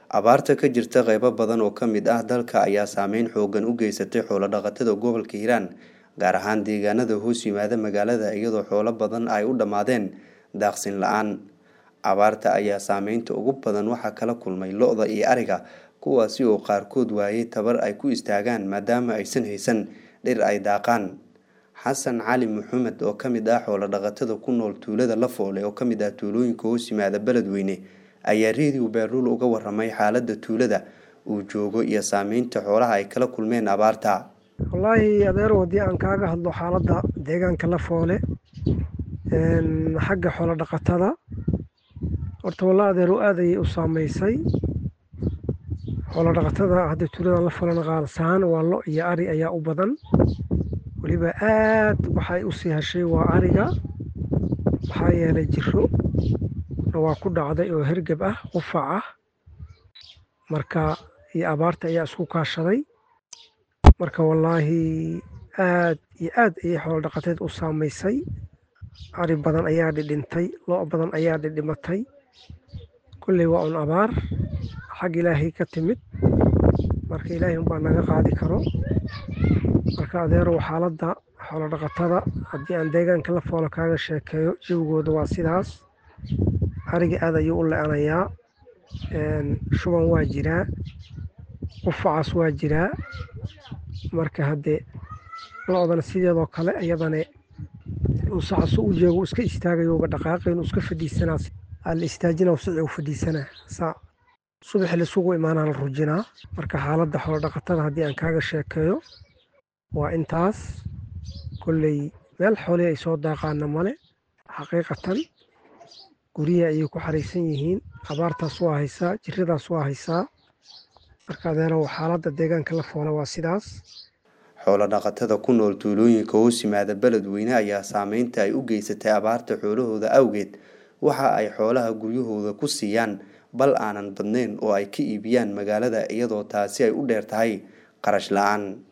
Abaarta ka jirta qaybo badan oo ka mid ah dalka ayaa saameyn xooggan u geysatay xoolo dhaqatada gobolka Hiiraan, gaar ahaan deegaanada hoos yimaada magaalada iyadoo xoolo badan ay u dhammaadeen daaqsin la'aan. Abaarta ayaa saameynta ugu badan waxaa kala kulmay lo'da iyo ariga, kuwaasi oo qaarkood waayay tabar ay ku istaagaan maadaama aysan haysan dhir ay daaqaan. Xasan Cali Maxamed oo ka mid ah xoolo dhaqatada ku nool tuulada Lafoole oo ka mid ah tuulooyinka hoos yimaada Beledweyne ayaa Radio Beerul uga warramay xaaladda tuulada uu joogo iyo saameynta xoolaha ay kala kulmeen abaarta. Wallaahi adeer wadii aan kaaga hadlo xaaladda deegaanka Lafoole xagga xoolo dhaqatada horta wallaahi adeer aad ayay u saameysay xoolo dhaqatada hadda tuulada Lafoole qaarsan waa lo iyo ari ayaa u badan waliba aad waxay u sii heshay waa ariga maxaa yeelay jiro waa ku dhacday oo hergab ah qufac ah marka iyo abaarta ayaa isku kaashaday marka wallaahi aad iyo aad ay xoolo dhaqateed u saameysay ari badan ayaa dhintay lo badan ayaa dhimatay kulli waa un abaar xag ilaahay ka timid marka ilaahay baa naga qaadi karo marka adeero xaaladda xoolo dhaqatada haddii aan deegaanka Lafoole kaaga sheekeeyo jawgooda waa sidaas ariga aad ayuu u la'anayaa shuban waa jiraa qufacaas waa jiraa marka haddee lo'dana sideedoo kale iyadana saxasu u jeego iska istaagayo dhaqaaqayn iska fadhiisanaa al istaajina sicii u fadhiisanaa saa subax la sugu imaanaa la rujinaa marka xaaladda xoolo dhaqatada haddii aan kaaga sheekeeyo waa intaas kulley meel xoolo ay soo daaqaana male xaqiiqatan guriga ayay ku xariisan yihiin abaartaas waa haysaa jiradaas waa haysaa marka adeero xaaladda deegaanka Lafoole waa sidaas. Xoolo dhaqatada ku nool tuulooyinka hoos yimaada Beledweyne ayaa saameynta ay u geysatay abaarta xoolahooda awgeed waxa ay xoolaha guryahooda ku siiyaan bal aanan badnayn oo ay ka iibiyaan magaalada iyadoo taasi ay u dheer tahay qarash la'aan.